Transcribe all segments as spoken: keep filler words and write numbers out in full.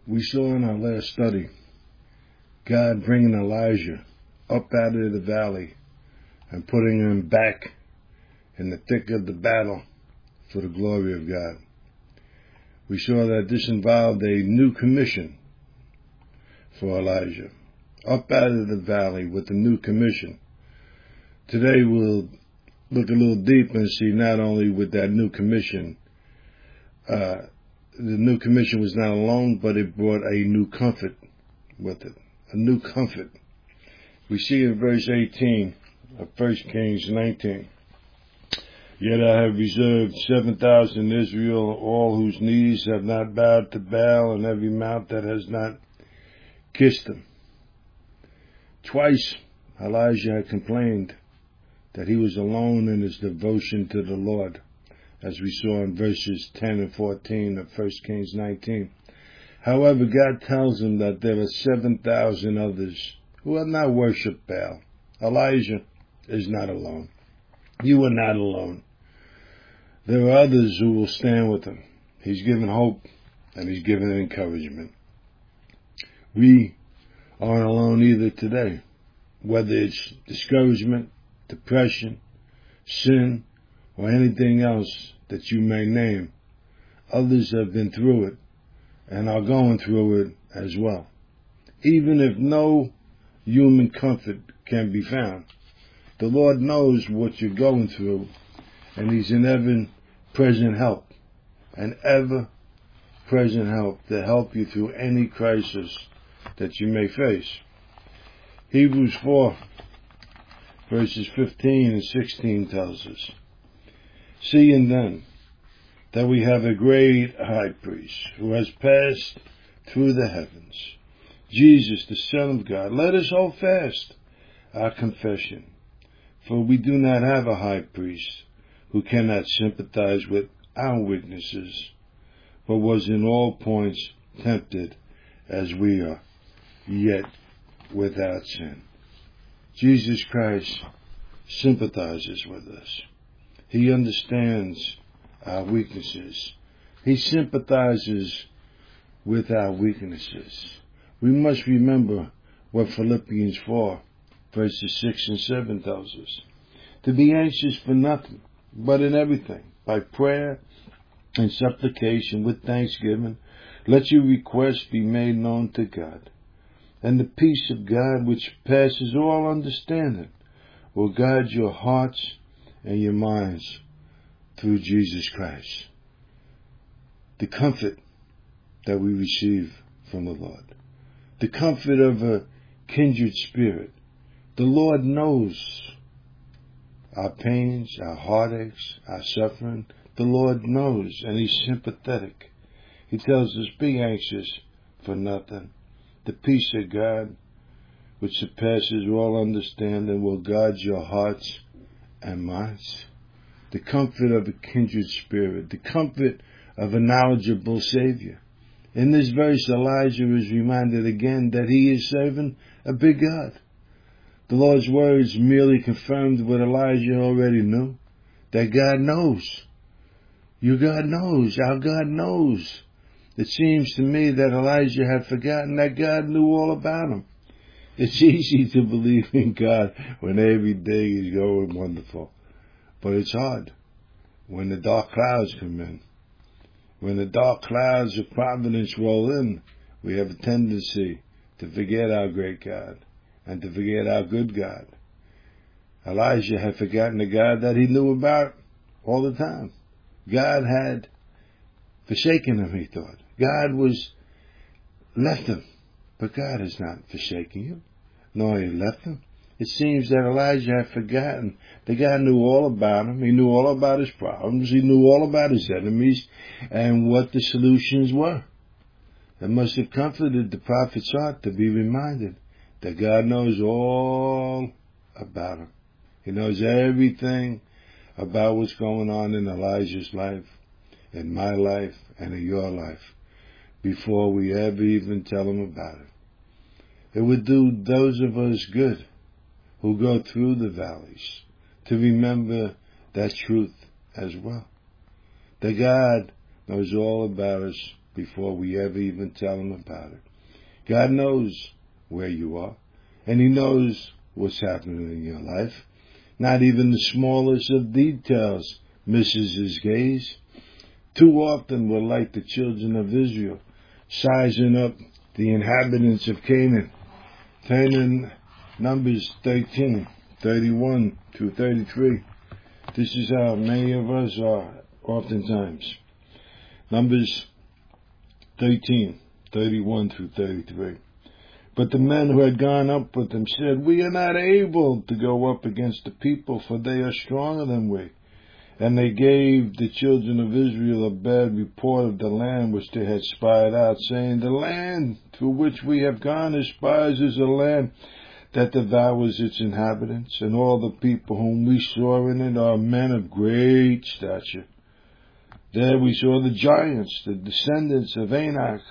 We saw in our last study God bringing Elijah up out of the valley and putting him back in the thick of the battle for the glory of God. We saw that this involved a new commission for Elijah, up out of the valley with a new commission. Today we'll look a little deeper and see not only with that new commission, uh, the new commission was not alone, but it brought a new comfort with it, a new comfort. We see in verse eighteen of First Kings nineteen, "Yet I have reserved seven thousand in Israel, all whose knees have not bowed to Baal, and every mouth that has not kissed him." Twice Elijah had complained that he was alone in his devotion to the Lord, as we saw in verses ten and fourteen of First Kings nineteen. However, God tells him that there are seven thousand others who have not worshipped Baal. Elijah is not alone. You are not alone. There are others who will stand with him. He's given hope and he's given encouragement. We aren't alone either today. Whether it's discouragement, depression, sin, or anything else that you may name, others have been through it and are going through it as well. Even if no human comfort can be found, the Lord knows what you're going through, and he's an ever-present help, an ever-present help to help you through any crisis that you may face. Hebrews four, verses fifteen and sixteen tells us, "Seeing then that we have a great high priest who has passed through the heavens, Jesus, the Son of God, let us hold fast our confession. For we do not have a high priest who cannot sympathize with our weaknesses, but was in all points tempted as we are, yet without sin." Jesus Christ sympathizes with us. He understands our weaknesses. He sympathizes with our weaknesses. We must remember what Philippians four, verses six and seven tells us. To be anxious for nothing, but in everything, by prayer and supplication with thanksgiving, let your requests be made known to God. And the peace of God, which passes all understanding, will guard your hearts and your minds through Jesus Christ. The comfort that we receive from the Lord. The comfort of a kindred spirit. The Lord knows our pains, our heartaches, our suffering. The Lord knows, and he's sympathetic. He tells us, be anxious for nothing. The peace of God, which surpasses all understanding, will guard your hearts and minds. The comfort of a kindred spirit. The comfort of a knowledgeable Savior. In this verse, Elijah is reminded again that he is serving a big God. The Lord's words merely confirmed what Elijah already knew, that God knows. Your God knows. Our God knows. It seems to me that Elijah had forgotten that God knew all about him. It's easy to believe in God when every day is going wonderful. But it's hard when the dark clouds come in. When the dark clouds of providence roll in, we have a tendency to forget our great God and to forget our good God. Elijah had forgotten the God that he knew about all the time. God had forsaken him, he thought. God was left him. But God has not forsaken you, nor he left him. It seems that Elijah had forgotten that God knew all about him. He knew all about his problems. He knew all about his enemies and what the solutions were. It must have comforted the prophet's heart to be reminded that God knows all about him. He knows everything about what's going on in Elijah's life, in my life, and in your life, before we ever even tell him about it. It would do those of us good who go through the valleys to remember that truth as well. That God knows all about us before we ever even tell him about it. God knows where you are, and he knows what's happening in your life. Not even the smallest of details misses his gaze. Too often we're like the children of Israel, sizing up the inhabitants of Canaan. Turn in Numbers thirteen, thirty-one through thirty-three. This is how many of us are oftentimes. Numbers thirteen, thirty-one through thirty-three. But the men who had gone up with him said, "We are not able to go up against the people, for they are stronger than we." And they gave the children of Israel a bad report of the land which they had spied out, saying, "The land through which we have gone as spies is a land that devours its inhabitants, and all the people whom we saw in it are men of great stature. There we saw the giants, the descendants of Anak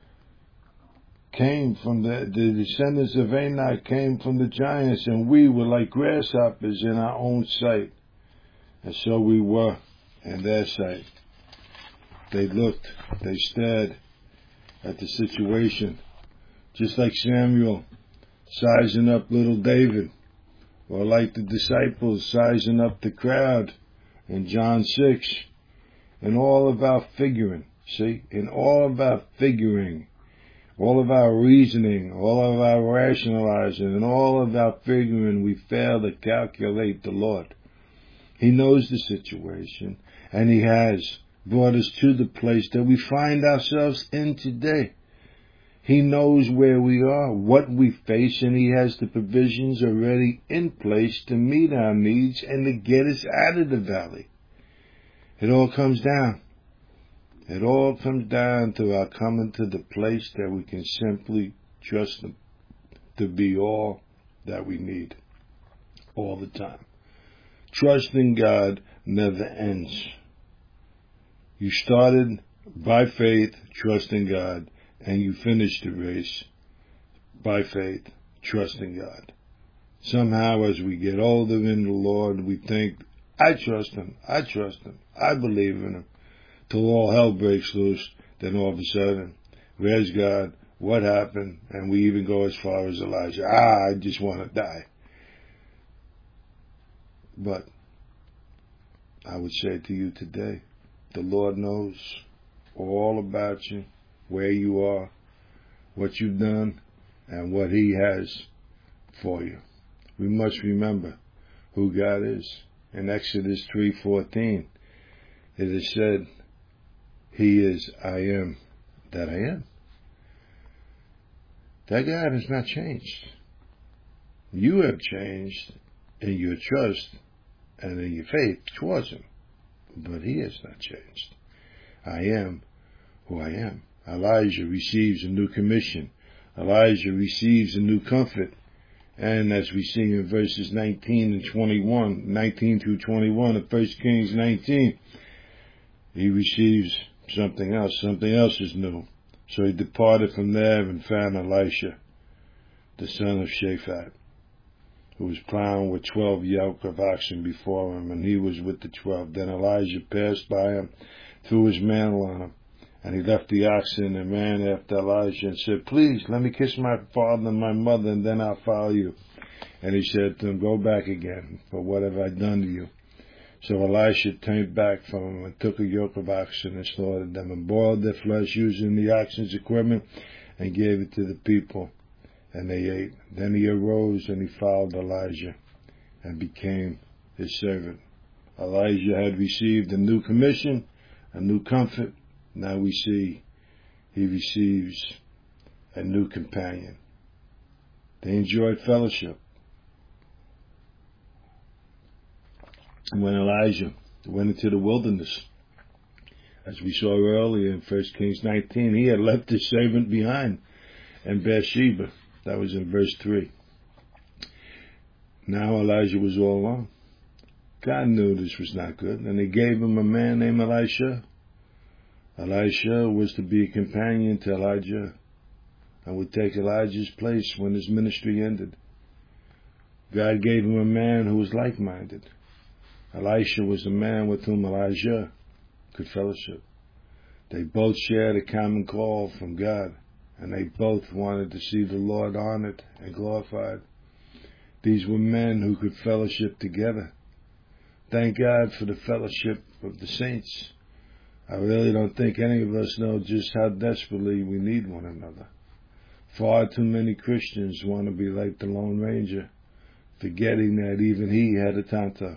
came from the, the descendants of Anak came from the giants, and we were like grasshoppers in our own sight." And so we were in their sight. They looked, they stared at the situation, just like Samuel sizing up little David, or like the disciples sizing up the crowd in John six. In all of our figuring, see, in all of our figuring, all of our reasoning, all of our rationalizing, and all of our figuring, we fail to calculate the Lord. He knows the situation, and he has brought us to the place that we find ourselves in today. He knows where we are, what we face, and he has the provisions already in place to meet our needs and to get us out of the valley. It all comes down. It all comes down to our coming to the place that we can simply trust him to be all that we need all the time. Trusting God never ends. You started by faith, trusting God, and you finished the race by faith, trusting God. Somehow as we get older in the Lord, we think, I trust him, I trust him, I believe in him, till all hell breaks loose. Then all of a sudden, where's God? What happened? And we even go as far as Elijah. Ah, I just want to die. But I would say to you today, the Lord knows all about you, where you are, what you've done, and what he has for you. We must remember who God is. In Exodus three fourteen, it is said, he is I am that I am. That God has not changed. You have changed in your trust and in your faith towards him, but he has not changed. I am who I am. Elijah receives a new commission. Elijah receives a new comfort. And as we see in verses nineteen and twenty-one, nineteen through twenty-one of First Kings nineteen, he receives something else. Something else is new. So he departed from there and found Elisha, the son of Shaphat, who was plowing with twelve yoke of oxen before him, and he was with the twelve. Then Elijah passed by him, threw his mantle on him, and he left the oxen and ran after Elijah and said, "Please, let me kiss my father and my mother, and then I'll follow you." And he said to him, "Go back again, for what have I done to you?" So Elisha turned back from him and took a yoke of oxen and slaughtered them and boiled their flesh using the oxen's equipment and gave it to the people, and they ate. Then he arose and he followed Elijah and became his servant. Elijah had received a new commission, a new comfort. Now we see he receives a new companion. They enjoyed fellowship. When Elijah went into the wilderness, as we saw earlier in First Kings nineteen, he had left his servant behind in Beersheba. That was in verse three. Now Elijah was all alone. God knew this was not good, and he gave him a man named Elisha. Elisha was to be a companion to Elijah and would take Elijah's place when his ministry ended. God gave him a man who was like-minded. Elisha was a man with whom Elijah could fellowship. They both shared a common call from God, and they both wanted to see the Lord honored and glorified. These were men who could fellowship together. Thank God for the fellowship of the saints. I really don't think any of us know just how desperately we need one another. Far too many Christians want to be like the Lone Ranger, forgetting that even he had a tonto.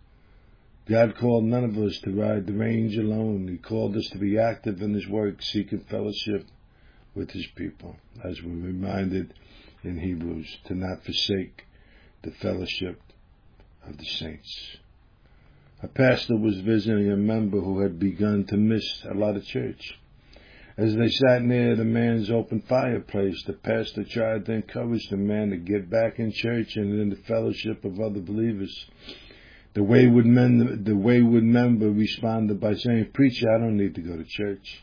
God called none of us to ride the range alone. He called us to be active in His work, seeking fellowship with His people, as we're reminded in Hebrews, to not forsake the fellowship of the saints. A pastor was visiting a member who had begun to miss a lot of church. As they sat near the man's open fireplace, the pastor tried to encourage the man to get back in church and in the fellowship of other believers. The wayward, men, the wayward member responded by saying, "Preacher, I don't need to go to church.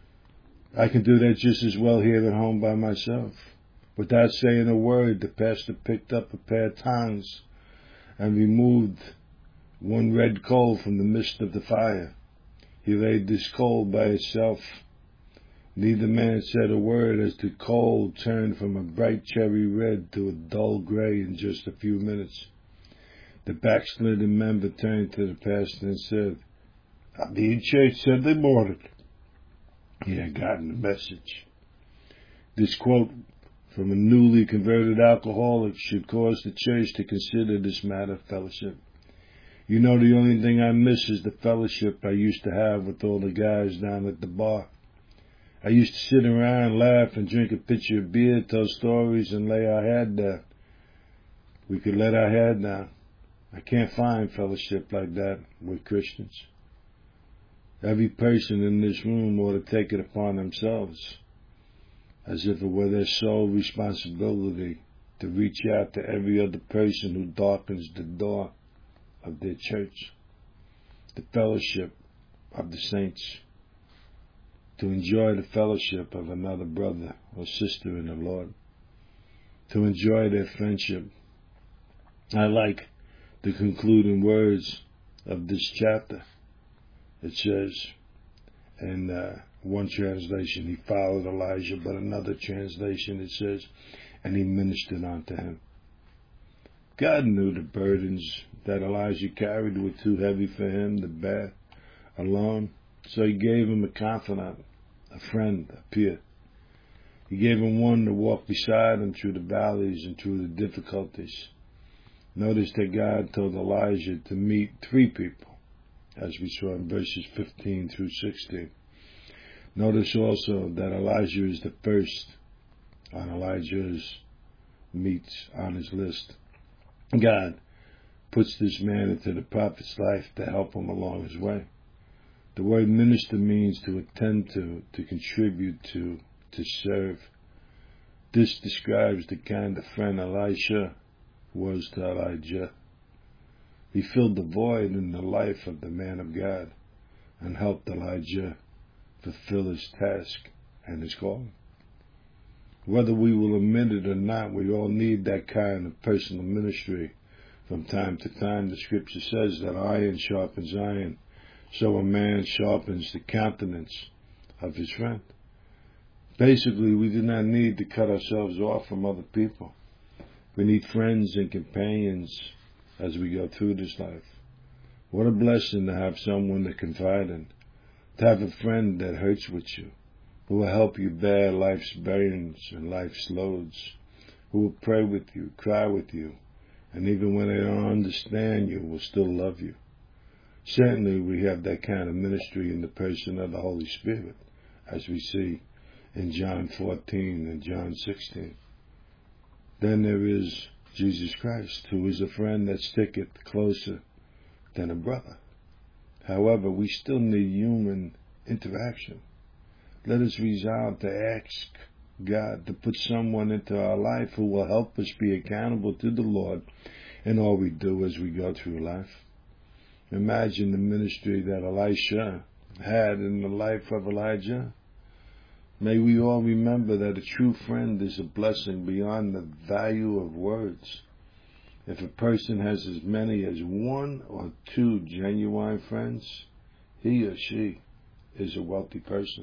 I can do that just as well here at home by myself." Without saying a word, the pastor picked up a pair of tongs and removed one red coal from the midst of the fire. He laid this coal by itself. Neither man said a word as the coal turned from a bright cherry red to a dull gray in just a few minutes. The backslidden member turned to the pastor and said, "I'll be in church Sunday morning." He had gotten the message. This quote from a newly converted alcoholic should cause the church to consider this matter of fellowship. You know, the only thing I miss is the fellowship I used to have with all the guys down at the bar. I used to sit around, laugh, and drink a pitcher of beer, tell stories, and lay our head down. We could let our head down. I can't find fellowship like that with Christians. Every person in this room ought to take it upon themselves, as if it were their sole responsibility, to reach out to every other person who darkens the door of their church, the fellowship of the saints, to enjoy the fellowship of another brother or sister in the Lord, to enjoy their friendship. I like the concluding words of this chapter. It says in uh, one translation, he followed Elijah, but another translation it says, and he ministered unto him. God knew the burdens that Elijah carried were too heavy for him to bear alone, so he gave him a confidant, a friend, a peer. He gave him one to walk beside him through the valleys and through the difficulties. Notice that God told Elijah to meet three people, as we saw in verses fifteen through sixteen. Notice also that Elijah is the first on Elijah's meets on his list. God puts this man into the prophet's life to help him along his way. The word minister means to attend to, to contribute to, to serve. This describes the kind of friend Elisha was to Elijah. He filled the void in the life of the man of God and helped Elijah fulfill his task and his calling. Whether we will admit it or not, we all need that kind of personal ministry. From time to time, the scripture says that iron sharpens iron, so a man sharpens the countenance of his friend. Basically, we do not need to cut ourselves off from other people. We need friends and companions as we go through this life. What a blessing to have someone to confide in, to have a friend that hurts with you, who will help you bear life's burdens and life's loads, who will pray with you, cry with you, and even when they don't understand you, will still love you. Certainly we have that kind of ministry in the person of the Holy Spirit, as we see in John fourteen and John sixteen. Then there is Jesus Christ, who is a friend that sticketh closer than a brother. However, we still need human interaction. Let us resolve to ask God to put someone into our life who will help us be accountable to the Lord in all we do as we go through life. Imagine the ministry that Elisha had in the life of Elijah. May we all remember that a true friend is a blessing beyond the value of words. If a person has as many as one or two genuine friends, he or she is a wealthy person.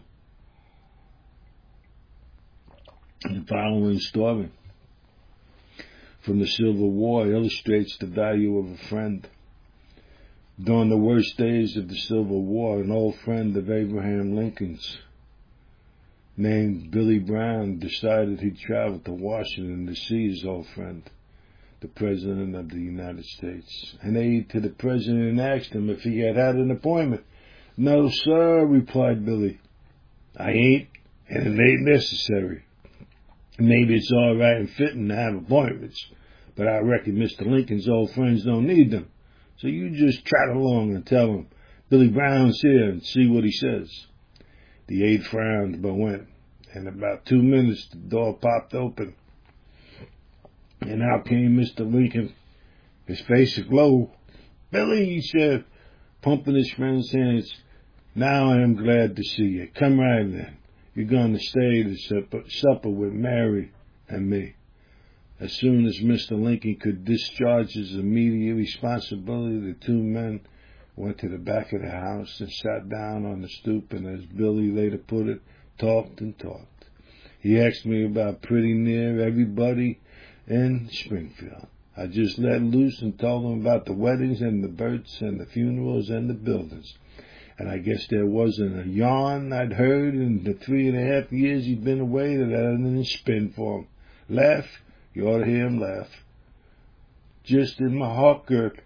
The following story from the Civil War illustrates the value of a friend. During the worst days of the Civil War, an old friend of Abraham Lincoln's named Billy Brown decided he'd travel to Washington to see his old friend, the President of the United States. An aide to the President asked him if he had had an appointment. "No, sir," replied Billy. "I ain't, and it ain't necessary. Maybe it's all right and fitting to have appointments, but I reckon Mister Lincoln's old friends don't need them. So you just trot along and tell him Billy Brown's here and see what he says." The aide frowned but went. In about two minutes, the door popped open, and out came Mister Lincoln, his face aglow. "Billy," he said, pumping his friend's hands, "now I am glad to see you. Come right in. You're going to stay to supper, supper with Mary and me." As soon as Mister Lincoln could discharge his immediate responsibility, the two men went to the back of the house and sat down on the stoop, and as Billy later put it, talked and talked. He asked me about pretty near everybody in Springfield. I just let loose and told him about the weddings and the births and the funerals and the buildings. And I guess there wasn't a yarn I'd heard in the three and a half years he'd been away that I didn't spin for him. Laugh? You ought to hear him laugh. Just in my heart girt.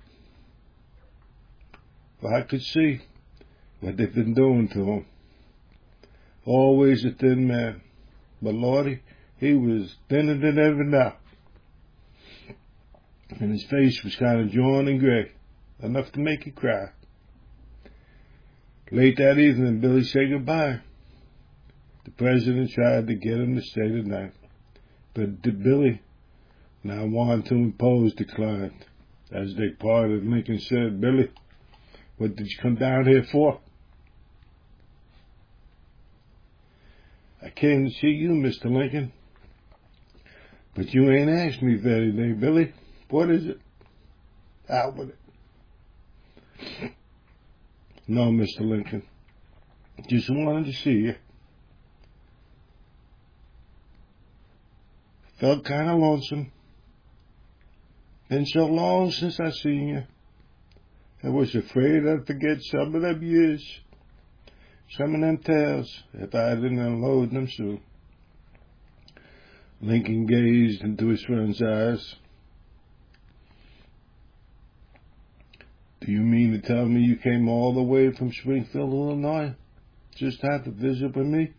For I could see what they've been doing to him. Always a thin man. But Lordy, he was thinner than ever now. And his face was kind of drawn and gray, enough to make you cry. Late that evening, Billy said goodbye. The President tried to get him to stay the night, but Billy, now wanting to impose, declined. As they parted, Lincoln said, "Billy, what did you come down here for?" "I came to see you, Mister Lincoln." "But you ain't asked me for anything, Billy. What is it?" "Out with it." "No, Mister Lincoln. Just wanted to see you. Felt kind of lonesome. Been so long since I seen you. I was afraid I'd forget some of them years, some of them tales, if I didn't unload them soon." Lincoln gazed into his friend's eyes. "Do you mean to tell me you came all the way from Springfield, Illinois, just to have a visit with me?"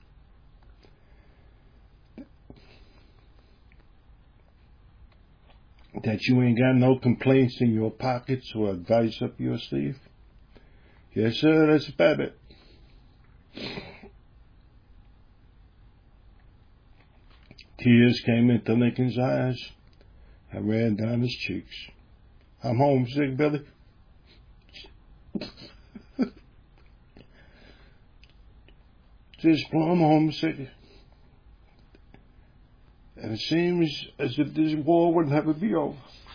"That you ain't got no complaints in your pockets or advice up your sleeve?" "Yes, sir, that's about it." Tears came into Lincoln's eyes and ran down his cheeks. "I'm homesick, Billy." "Just plumb homesick. And it seems as if this war would never be over.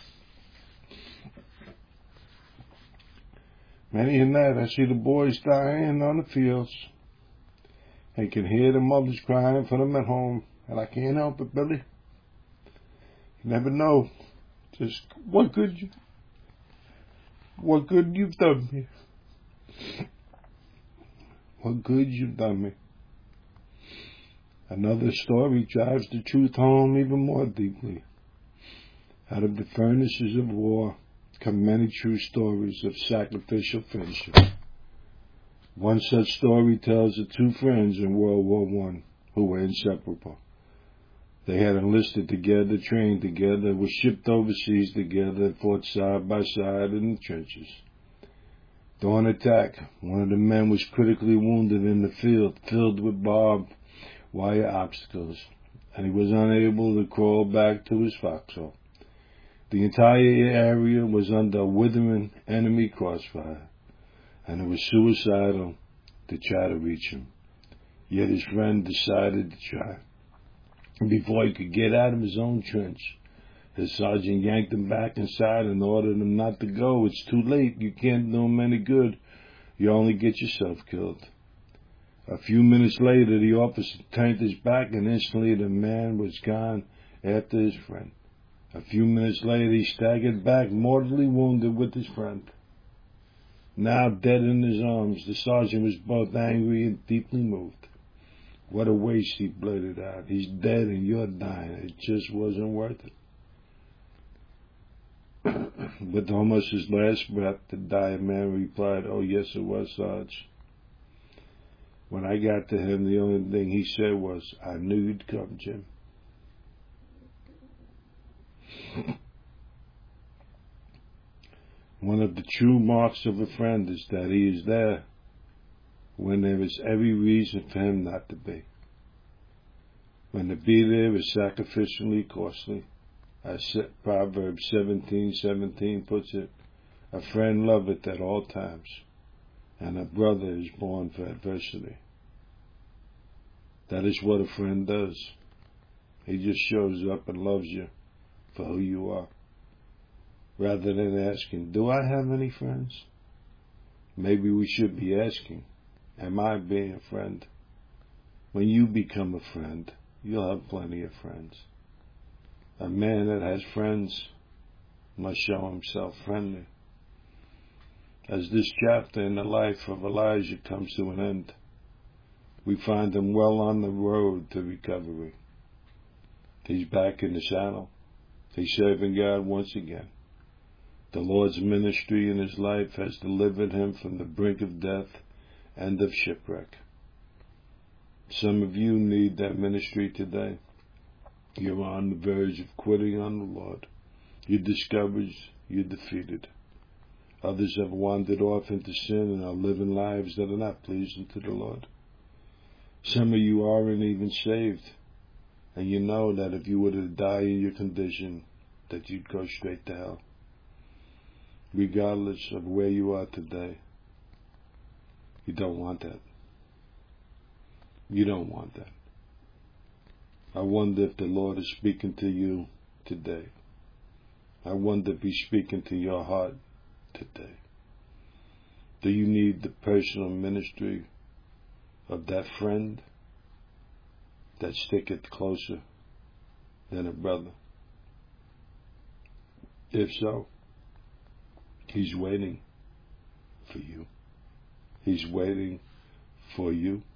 Many a night I see the boys dying on the fields. I can hear the mothers crying for them at home, and I can't help it, Billy. You never know just what good you, what good you've done me. What good you've done me." Another story drives the truth home even more deeply. Out of the furnaces of war come many true stories of sacrificial friendship. One such story tells of two friends in World War One who were inseparable. They had enlisted together, trained together, were shipped overseas together, and fought side by side in the trenches. During attack, one of the men was critically wounded in the field, filled with barbed wire obstacles, and he was unable to crawl back to his foxhole. The entire area was under withering enemy crossfire, and it was suicidal to try to reach him. Yet his friend decided to try. Before he could get out of his own trench, his sergeant yanked him back inside and ordered him not to go. "It's too late. You can't do him any good. You only get yourself killed." A few minutes later, the officer turned his back, and instantly the man was gone after his friend. A few minutes later, he staggered back, mortally wounded with his friend. Now dead in his arms, the sergeant was both angry and deeply moved. What a waste, he blurted out. He's dead and you're dying. It just wasn't worth it. With almost his last breath, the dying man replied, "Oh, yes, it was, Sarge." When I got to him, the only thing he said was, "I knew you'd come, Jim." One of the true marks of a friend is that he is there when there is every reason for him not to be. When to be there is sacrificially costly. As Proverbs seventeen seventeen puts it, a friend loveth at all times, and a brother is born for adversity. That is what a friend does. He just shows up and loves you for who you are, rather than asking, "Do I have any friends?" Maybe we should be asking, "Am I being a friend?" When you become a friend, you'll have plenty of friends. A man that has friends must show himself friendly. As this chapter in the life of Elijah comes to an end, we find him well on the road to recovery. He's back in the saddle. He's serving God once again. The Lord's ministry in his life has delivered him from the brink of death and of shipwreck. Some of you need that ministry today. You're on the verge of quitting on the Lord. You're discouraged. You're defeated. Others have wandered off into sin and are living lives that are not pleasing to the Lord. Some of you aren't even saved, and you know that if you were to die in your condition, that you'd go straight to hell. Regardless of where you are today, you don't want that. You don't want that. I wonder if the Lord is speaking to you today. I wonder if he's speaking to your heart today. Do you need the personal ministry of that friend that sticketh closer than a brother? If so, he's waiting for you. He's waiting for you.